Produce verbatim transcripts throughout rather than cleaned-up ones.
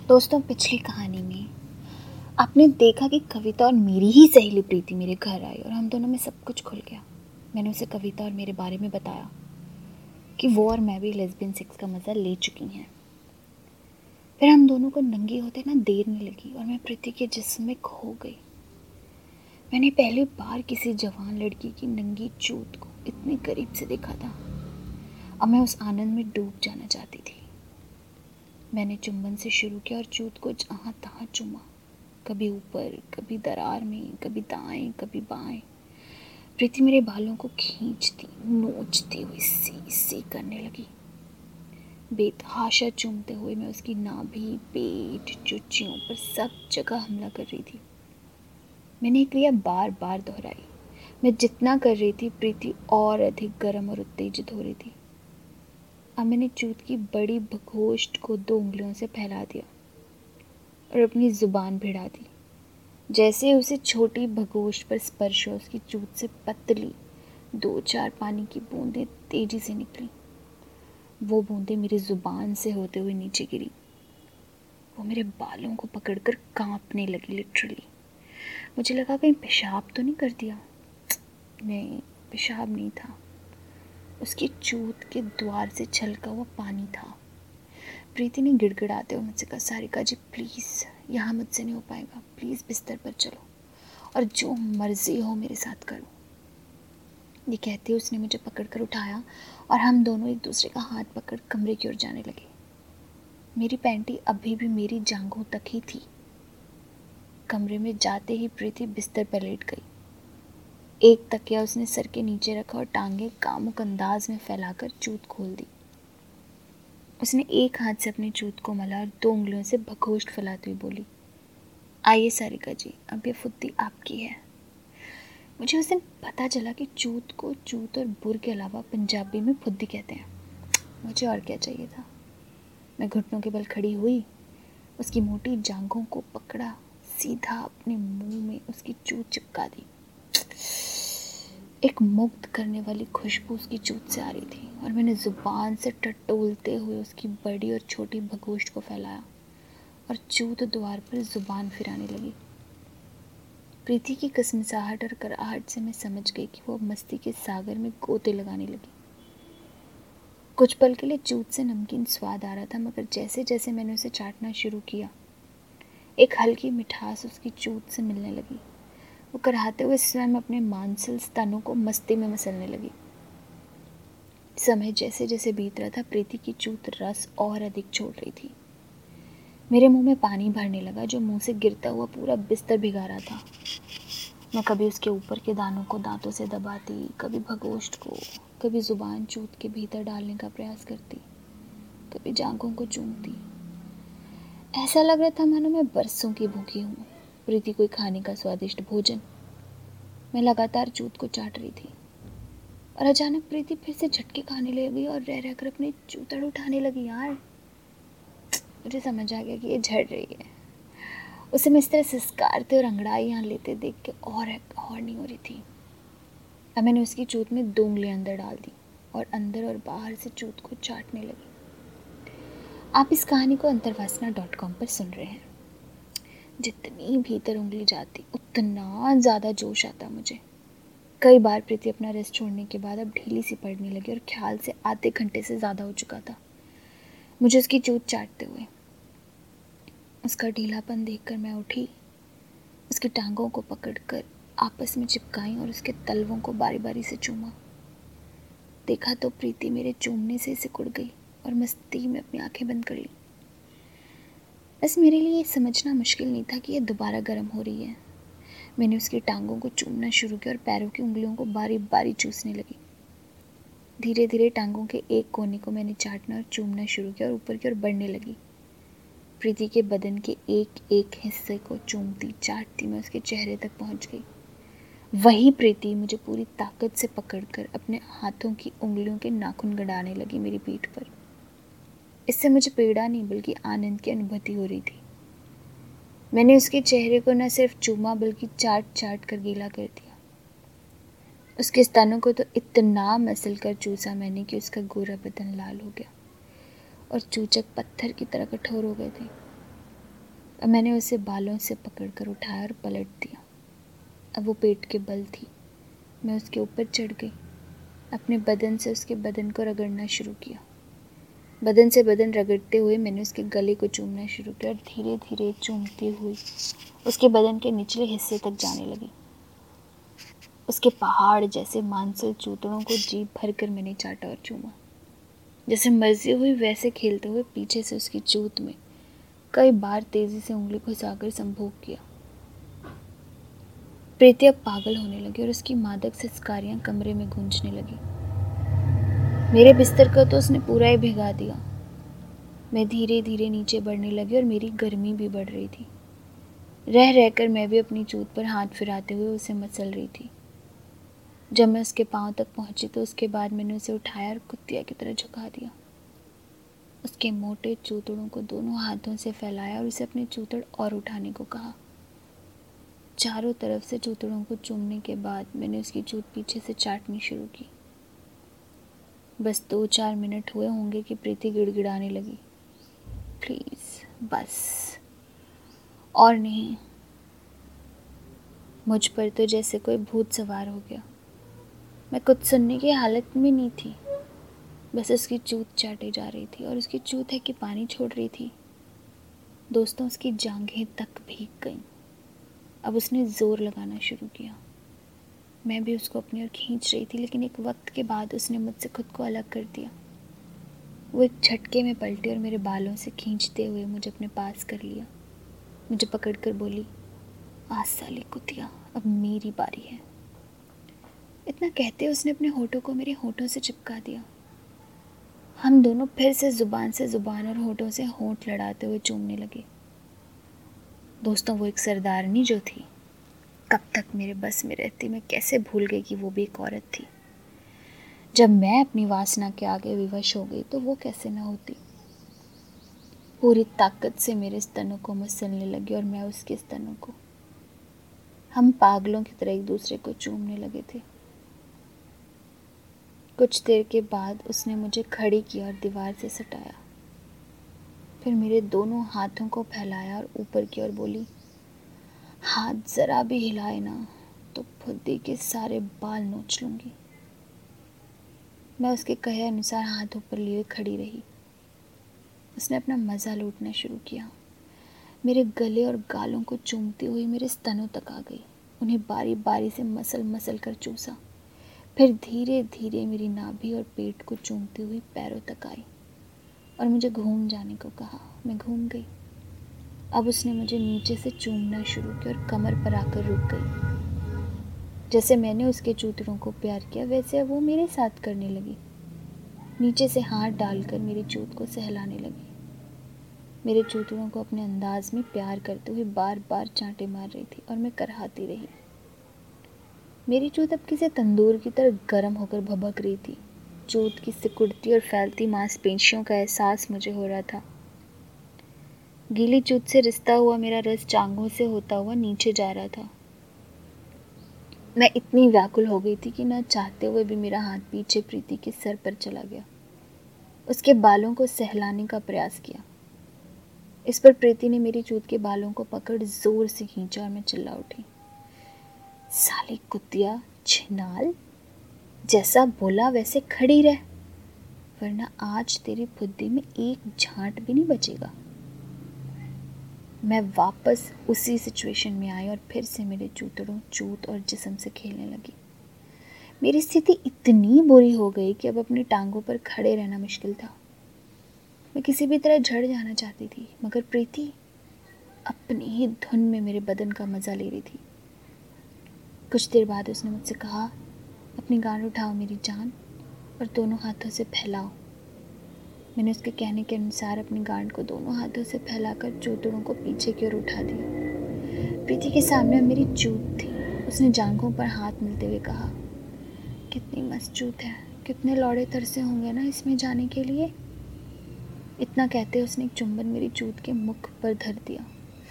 दोस्तों, पिछली कहानी में आपने देखा कि कविता और मेरी ही सहेली प्रीति मेरे घर आई और हम दोनों में सब कुछ खुल गया। मैंने उसे कविता और मेरे बारे में बताया कि वो और मैं भी लेस्बियन सेक्स का मज़ा ले चुकी हैं। फिर हम दोनों को नंगे होते ना देर नहीं लगी और मैं प्रीति के जिस्म में खो गई। मैंने पहली बार किसी जवान लड़की की नंगी चूत को इतने करीब से देखा था। अब मैं उस आनंद में डूब जाना चाहती थी। मैंने चुंबन से शुरू किया और चूत को जहाँ तहाँ चूमा, कभी ऊपर, कभी दरार में, कभी दाएं, कभी बाएं। प्रीति मेरे बालों को खींचती, नोचती हुई सी सी करने लगी। बेतहाशा चूमते हुए मैं उसकी नाभि, पेट, चुच्चियों पर सब जगह हमला कर रही थी। मैंने ये क्रिया बार बार दोहराई। मैं जितना कर रही थी, प्रीति और अधिक गर्म और उत्तेजित हो रही थी। अब मैंने चूत की बड़ी भगोष्ठ को दो उंगलियों से फैला दिया और अपनी जुबान भिड़ा दी। जैसे उसे छोटी भगोष्ठ पर स्पर्श हो, उसकी चूत से पतली दो चार पानी की बूंदें तेजी से निकली। वो बूंदें मेरी जुबान से होते हुए नीचे गिरी। वो मेरे बालों को पकड़कर कांपने लगी। लिटरली मुझे लगा कहीं पेशाब तो नहीं कर दिया। नहीं, पेशाब नहीं था। उसकी चूत के द्वार से छलका हुआ पानी था। प्रीति ने गिड़गिड़ाते हुए मुझसे कहा, सारिका जी प्लीज़, यहाँ मुझसे नहीं हो पाएगा, प्लीज़ बिस्तर पर चलो और जो मर्जी हो मेरे साथ करो। ये कहते उसने मुझे पकड़कर उठाया और हम दोनों एक दूसरे का हाथ पकड़ कमरे की ओर जाने लगे। मेरी पैंटी अभी भी मेरी जांघों तक ही थी। कमरे में जाते ही प्रीति बिस्तर पर लेट गई। एक तकिया उसने सर के नीचे रखा और टांगे कामुक अंदाज में फैलाकर चूत खोल दी। उसने एक हाथ से अपनी चूत को मला और दो उंगलियों से भगोष्ठ फैलाती हुई बोली, आइए सारिका जी, अब ये फुद्दी आपकी है। मुझे उस दिन पता चला कि चूत को चूत और बुर के अलावा पंजाबी में फुद्दी कहते हैं। मुझे और क्या चाहिए था। मैं घुटनों के बल खड़ी हुई, उसकी मोटी जांघों को पकड़ा, सीधा अपने मुंह में उसकी चूत चिपका दी। एक मुग्ध करने वाली खुशबू उसकी चूत से आ रही थी और मैंने जुबान से टटोलते हुए उसकी बड़ी और छोटी भगोष्ठ को फैलाया और चूत द्वार पर जुबान फिराने लगी। प्रीति की कसमसाहट और कराहट से मैं समझ गई कि वो मस्ती के सागर में गोते लगाने लगी। कुछ पल के लिए चूत से नमकीन स्वाद आ रहा था, मगर जैसे जैसे मैंने उसे चाटना शुरू किया, एक हल्की मिठास उसकी चूत से मिलने लगी। वो कराहते हुए स्वयं अपने मांसल स्तनों को मस्ती में मसलने लगी। समय जैसे जैसे बीत रहा था, प्रीति की चूत रस और अधिक छोड़ रही थी। मेरे मुंह में पानी भरने लगा, जो मुंह से गिरता हुआ पूरा बिस्तर भिगा रहा था। मैं कभी उसके ऊपर के दानों को दांतों से दबाती, कभी भगोष्ठ को, कभी जुबान चूत के भीतर डालने का प्रयास करती, कभी जांघों को चूमती। ऐसा लग रहा था मानो मैं बरसों की भूखी हूँ, प्रीति कोई खाने का स्वादिष्ट भोजन। मैं लगातार चूत को चाट रही थी और अचानक प्रीति फिर से झटके खाने लगी और रह रहकर अपने चूतड़ उठाने लगी। यार, मुझे समझ आ गया कि ये झड़ रही है। उसे मैं इस तरह सिसकारते और अंगड़ाइयाँ लेते देख के और और नहीं हो रही थी। अब मैंने उसकी चूत में दो उंगलियां अंदर डाल दी और अंदर और बाहर से चूत को चाटने लगी। आप इस कहानी को अंतर्वासना डॉट कॉम पर सुन रहे हैं। जितनी भीतर उंगली जाती उतना ज़्यादा जोश आता मुझे। कई बार प्रीति अपना रेस्ट छोड़ने के बाद अब ढीली सी पड़ने लगी और ख्याल से आधे घंटे से ज़्यादा हो चुका था मुझे उसकी चूत चाटते हुए। उसका ढीलापन देखकर मैं उठी, उसकी टांगों को पकड़कर आपस में चिपकाई और उसके तलवों को बारी बारी से चूमा। देखा तो प्रीति मेरे चूमने से सिकुड़ गई और मस्ती में अपनी आंखें बंद कर ली। बस मेरे लिए समझना मुश्किल नहीं था कि यह दोबारा गर्म हो रही है। मैंने उसकी टांगों को चूमना शुरू किया और पैरों की उंगलियों को बारी बारी चूसने लगी। धीरे धीरे टांगों के एक कोने को मैंने चाटना और चूमना शुरू किया और ऊपर की ओर बढ़ने लगी। प्रीति के बदन के एक एक हिस्से को चूमती चाटती मैं उसके चेहरे तक पहुंच गई। वही प्रीति मुझे पूरी ताकत से पकड़कर अपने हाथों की उंगलियों के नाखून गड़ाने लगी मेरी पीठ पर। इससे मुझे पीड़ा नहीं बल्कि आनंद की अनुभूति हो रही थी। मैंने उसके चेहरे को न सिर्फ चूमा बल्कि चाट चाट कर गीला कर दिया। उसके स्तनों को तो इतना मसल कर चूसा मैंने कि उसका गोरा बदन लाल हो गया और चूचक पत्थर की तरह कठोर हो गए थे। और मैंने उसे बालों से पकड़कर उठाया और पलट दिया। अब वो पेट के बल थी। मैं उसके ऊपर चढ़ गई, अपने बदन से उसके बदन को रगड़ना शुरू किया। बदन से बदन रगड़ते हुए मैंने उसके गले को चूमना शुरू किया और धीरे धीरे चूमती हुई उसके बदन के निचले हिस्से तक जाने लगी। उसके पहाड़ जैसे मांसल चूतड़ों को जी भर कर मैंने चाटा और चूमा। जैसे मर्जी हुई वैसे खेलते हुए पीछे से उसकी चूत में कई बार तेजी से उंगली घुसाकर संभोग किया। प्रीति अब पागल होने लगी और उसकी मादक सिसकारियां कमरे में गूंजने लगी। मेरे बिस्तर को तो उसने पूरा ही भिगा दिया। मैं धीरे धीरे नीचे बढ़ने लगी और मेरी गर्मी भी बढ़ रही थी। रह रहकर मैं भी अपनी चूत पर हाथ फिराते हुए उसे मसल रही थी। जब मैं उसके पांव तक पहुंची तो उसके बाद मैंने उसे उठाया और कुत्तिया की तरह झुका दिया। उसके मोटे चूतड़ों को दोनों हाथों से फैलाया और उसे अपने चूतड़ और उठाने को कहा। चारों तरफ से चूतड़ों को चूमने के बाद मैंने उसकी चूत पीछे से चाटनी शुरू की। बस दो चार मिनट हुए होंगे कि प्रीति गिड़गिड़ाने लगी, प्लीज़ बस, और नहीं। मुझ पर तो जैसे कोई भूत सवार हो गया। मैं कुछ सुनने की हालत में नहीं थी, बस उसकी चूत चाटे जा रही थी और उसकी चूत है कि पानी छोड़ रही थी। दोस्तों, उसकी जांघें तक भीग गईं। अब उसने ज़ोर लगाना शुरू किया। मैं भी उसको अपनी ओर खींच रही थी, लेकिन एक वक्त के बाद उसने मुझसे खुद को अलग कर दिया। वो एक झटके में पलटी और मेरे बालों से खींचते हुए मुझे अपने पास कर लिया। मुझे पकड़कर बोली, आज साली कुतिया, अब मेरी बारी है। इतना कहते उसने अपने होठों को मेरे होठों से चिपका दिया। हम दोनों फिर से जुबान से जुबान और होठों से होठ लड़ाते हुए चूमने लगे। दोस्तों, वो एक सरदारनी जो थी, कब तक मेरे बस में रहती, मैं कैसे भूल गई कि वो भी एक औरत थी। जब मैं अपनी वासना के आगे विवश हो गई तो वो कैसे न होती। पूरी ताकत से मेरे स्तनों को मसलने लगी और मैं उसके स्तनों को। हम पागलों की तरह एक दूसरे को चूमने लगे थे। कुछ देर के बाद उसने मुझे खड़ी किया और दीवार से सटाया। फिर मेरे दोनों हाथों को फैलाया और ऊपर की ओर बोली, हाथ जरा भी हिलाए ना तो फुद्दी के सारे बाल नोच लूंगी। मैं उसके कहे अनुसार हाथ ऊपर लिए खड़ी रही। उसने अपना मज़ा लूटना शुरू किया। मेरे गले और गालों को चूमती हुई मेरे स्तनों तक आ गई। उन्हें बारी बारी से मसल मसल कर चूसा। फिर धीरे धीरे मेरी नाभि और पेट को चूमती हुई पैरों तक आई और मुझे घूम जाने को कहा। मैं घूम गई। अब उसने मुझे नीचे से चूमना शुरू किया और कमर पर आकर रुक गई। जैसे मैंने उसके चूतड़ों को प्यार किया वैसे अब वो मेरे साथ करने लगी। नीचे से हाथ डालकर मेरी चूत को सहलाने लगी। मेरे चूतड़ों को अपने अंदाज में प्यार करते हुए बार बार चांटे मार रही थी और मैं करहाती रही। मेरी चूत अब किसी तंदूर की तरह गर्म होकर भभक रही थी। चूत की सिकुड़ती और फैलती मांसपेशियों का एहसास मुझे हो रहा था। गीली चूत से रिश्ता हुआ मेरा रस जांघों से होता हुआ नीचे जा रहा था। मैं इतनी व्याकुल हो गई थी कि न चाहते हुए भी मेरा हाथ पीछे प्रीति के सर पर चला गया। उसके बालों को सहलाने का प्रयास किया। इस पर प्रीति ने मेरी चूत के बालों को पकड़ जोर से खींचा और मैं चिल्ला उठी, साली कुतिया छिनाल, जैसा बोला वैसे खड़ी रह, वरना आज तेरी फुद्दी में एक झांट भी नहीं बचेगा। मैं वापस उसी सिचुएशन में आई और फिर से मेरे चूतड़ों, चूत और जिस्म से खेलने लगी। मेरी स्थिति इतनी बुरी हो गई कि अब अपनी टांगों पर खड़े रहना मुश्किल था। मैं किसी भी तरह झड़ जाना चाहती थी, मगर प्रीति अपनी ही धुन में मेरे बदन का मज़ा ले रही थी। कुछ देर बाद उसने मुझसे कहा, अपनी गांड उठाओ मेरी जान और दोनों हाथों से फैलाओ। मैंने उसके कहने के अनुसार अपनी गांड को दोनों हाथों से फैलाकर चूतड़ों को पीछे की ओर उठा दिया। प्रीति के सामने मेरी चूत थी। उसने जांघों पर हाथ मिलते हुए कहा, कितनी मस्त चूत है, कितने लौड़े तरसे होंगे ना इसमें जाने के लिए। इतना कहते उसने एक चुंबन मेरी चूत के मुख पर धर दिया।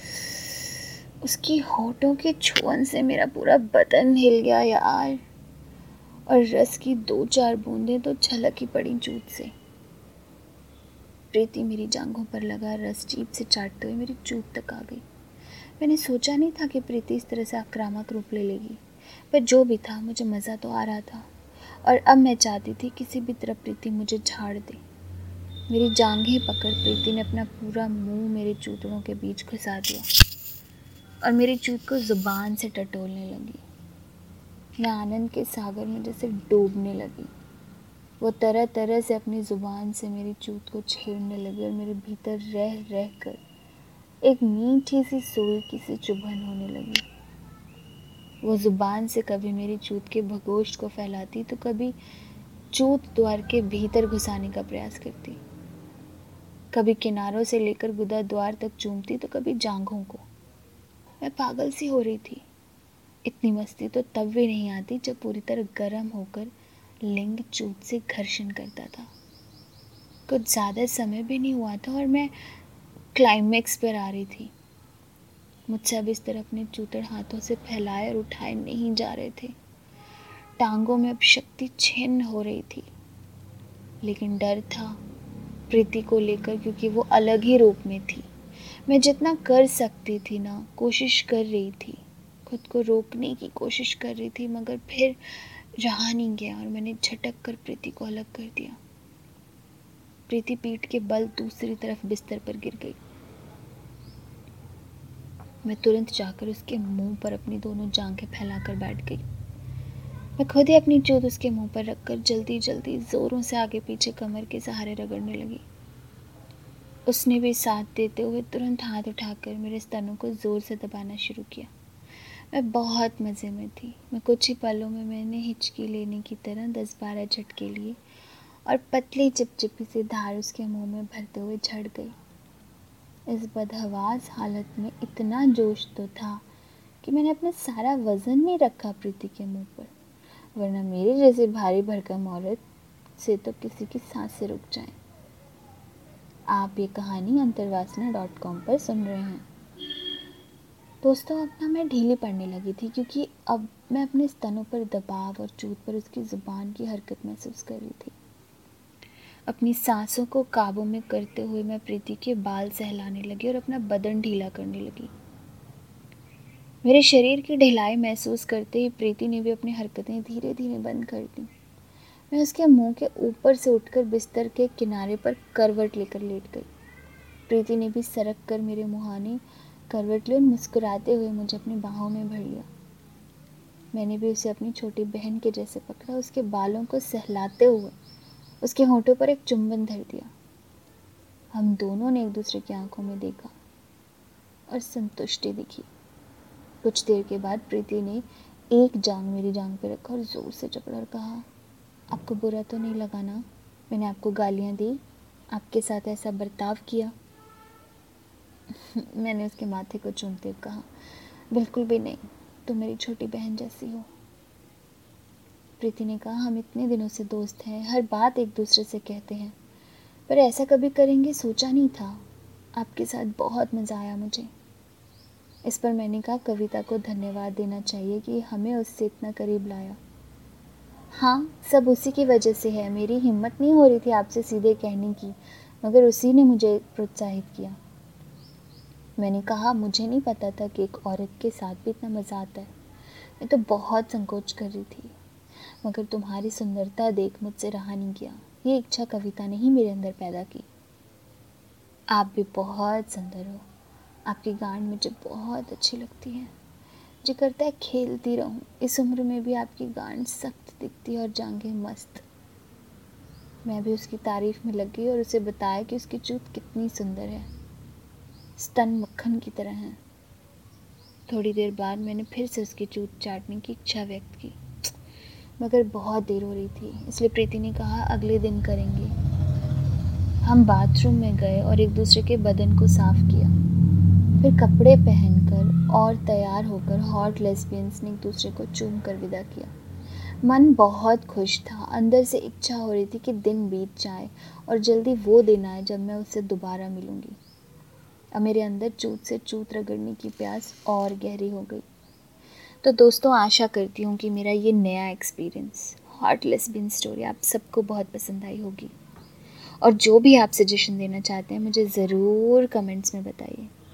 उसकी होठों के छुअन से मेरा पूरा बदन हिल गया यार, और रस की दो चार बूंदें तो छलक ही पड़ी चूत से। प्रीति मेरी जांघों पर लगा रस जीभ से चाटते हुए मेरी चूत तक आ गई। मैंने सोचा नहीं था कि प्रीति इस तरह से आक्रामक रूप ले लेगी, पर जो भी था मुझे मज़ा तो आ रहा था और अब मैं चाहती थी किसी भी तरह प्रीति मुझे झाड़ दे। मेरी जांघें पकड़ प्रीति ने अपना पूरा मुंह मेरे चूतड़ों के बीच घुसा दिया और मेरी चूत को ज़ुबान से टटोलने लगी। मैं आनंद के सागर में जैसे डूबने लगी। वो तरह तरह से अपनी ज़ुबान से मेरी चूत को छेड़ने लगी और मेरे भीतर रह रह कर एक मीठी सी सोई सी चुभन होने लगी। वो ज़ुबान से कभी मेरी चूत के भगोष्ठ को फैलाती तो कभी चूत द्वार के भीतर घुसाने का प्रयास करती। कभी किनारों से लेकर गुदा द्वार तक चूमती तो कभी जांघों को। मैं पागल सी हो रही थी। इतनी मस्ती तो तब भी नहीं आती जब पूरी तरह गर्म होकर लिंग चूत से घर्षण करता था। कुछ ज़्यादा समय भी नहीं हुआ था और मैं क्लाइमेक्स पर आ रही थी। मुझसे अब इस तरह अपने चूतड़ हाथों से फैलाए और उठाए नहीं जा रहे थे। टांगों में अब शक्ति छिन्न हो रही थी, लेकिन डर था प्रीति को लेकर, क्योंकि वो अलग ही रूप में थी। मैं जितना कर सकती थी ना, कोशिश कर रही थी, खुद को रोकने की कोशिश कर रही थी, मगर फिर रहा नहीं गया और मैंने झटक कर प्रीति को अलग कर दिया। प्रीति पीठ के बल दूसरी तरफ बिस्तर पर गिर गई। मैं तुरंत जाकर उसके मुंह पर अपनी दोनों जांघें फैलाकर बैठ गई। मैं खुद ही अपनी चोट उसके मुंह पर रखकर जल्दी जल्दी जोरों से आगे पीछे कमर के सहारे रगड़ने लगी। उसने भी साथ देते हुए तुरंत हाथ उठाकर मेरे स्तनों को जोर से दबाना शुरू किया। मैं बहुत मज़े में थी। मैं कुछ ही पलों में मैंने हिचकी लेने की तरह दस बारह झटके लिए और पतली चिपचिपी सी धार उसके मुंह में भरते हुए झड़ गई। इस बदहवास हालत में इतना जोश तो था कि मैंने अपना सारा वज़न नहीं रखा प्रीति के मुंह पर, वरना मेरी जैसी भारी भरकम औरत से तो किसी की सांसें रुक जाएं। आप ये कहानी अंतर्वासना डॉट कॉम पर सुन रहे हैं। दोस्तों, अब ना मैं ढीली पड़ने लगी थी, क्योंकि अब मैं अपने स्तनों पर दबाव और चूत पर उसकी ज़ुबान की हरकत महसूस कर रही थी। अपनी सांसों को काबू में करते हुए मैं प्रीति के बाल सहलाने लगी और अपना बदन ढीला करने लगी। मेरे शरीर की ढिलाई महसूस करते ही प्रीति ने भी अपनी हरकतें धीरे धीरे बंद कर दी। मैं उसके मुंह के ऊपर से उठकर बिस्तर के किनारे पर करवट लेकर लेट गई। प्रीति ने भी सरक कर मेरे मुहाने करवट ली और मुस्कुराते हुए मुझे अपनी बाहों में भर लिया। मैंने भी उसे अपनी छोटी बहन के जैसे पकड़ा, उसके बालों को सहलाते हुए उसके होठों पर एक चुंबन धर दिया। हम दोनों ने एक दूसरे की आंखों में देखा और संतुष्टि दिखी। कुछ देर के बाद प्रीति ने एक जांग मेरी जांग पर रखा और जोर से जकड़ा और कहा, आपको बुरा तो नहीं लगा ना? मैंने आपको गालियाँ दी, आपके साथ ऐसा बर्ताव किया? मैंने उसके माथे को चूमते हुए कहा, बिल्कुल भी नहीं, तुम मेरी छोटी बहन जैसी हो। प्रीति ने कहा, हम इतने दिनों से दोस्त हैं, हर बात एक दूसरे से कहते हैं, पर ऐसा कभी करेंगे सोचा नहीं था। आपके साथ बहुत मज़ा आया मुझे। इस पर मैंने कहा, कविता को धन्यवाद देना चाहिए कि हमें उससे इतना करीब लाया। हाँ, सब उसी की वजह से है। मेरी हिम्मत नहीं हो रही थी आपसे सीधे कहने की, मगर उसी ने मुझे प्रोत्साहित किया। मैंने कहा, मुझे नहीं पता था कि एक औरत के साथ भी इतना मज़ा आता है। मैं तो बहुत संकोच कर रही थी, मगर तुम्हारी सुंदरता देख मुझसे रहा नहीं गया। ये इच्छा कविता ने ही मेरे अंदर पैदा की। आप भी बहुत सुंदर हो। आपकी गांड मुझे बहुत अच्छी लगती है। जी करता है खेलती रहूं। इस उम्र में भी आपकी गांड सख्त दिखती है और जांघें मस्त। मैं भी उसकी तारीफ में लग गई और उसे बताया कि उसकी चूत कितनी सुंदर है, स्तन मक्खन की तरह है। थोड़ी देर बाद मैंने फिर से उसकी चूत चाटने की इच्छा व्यक्त की, मगर बहुत देर हो रही थी, इसलिए प्रीति ने कहा, अगले दिन करेंगे। हम बाथरूम में गए और एक दूसरे के बदन को साफ किया। फिर कपड़े पहनकर और तैयार होकर हॉट लेस्बियंस ने एक दूसरे को चूम कर विदा किया। मन बहुत खुश था। अंदर से इच्छा हो रही थी कि दिन बीत जाए और जल्दी वो दिन आए जब मैं उससे दोबारा मिलूंगी। अब मेरे अंदर चूत से चूत रगड़ने की प्यास और गहरी हो गई। तो दोस्तों, आशा करती हूँ कि मेरा ये नया एक्सपीरियंस हॉट लेस्बियन स्टोरी आप सबको बहुत पसंद आई होगी। और जो भी आप सजेशन देना चाहते हैं मुझे ज़रूर कमेंट्स में बताइए।